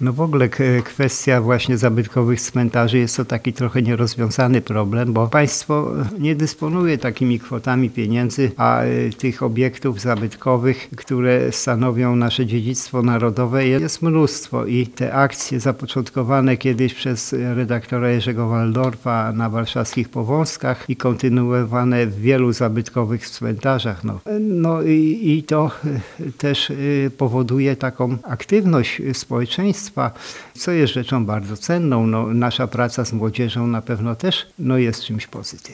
No w ogóle kwestia właśnie zabytkowych cmentarzy jest to taki trochę nierozwiązany problem, bo państwo nie dysponuje takimi kwotami pieniędzy, a tych obiektów zabytkowych, które stanowią nasze dziedzictwo narodowe, jest mnóstwo i te akcje zapoczątkowane kiedyś przez redaktora Jerzego Waldorfa na warszawskich Powązkach i kontynuowane w wielu zabytkowych cmentarzach. I to też powoduje taką aktywność społeczeństwa, co jest rzeczą bardzo cenną. Nasza praca z młodzieżą na pewno też jest czymś pozytywnym.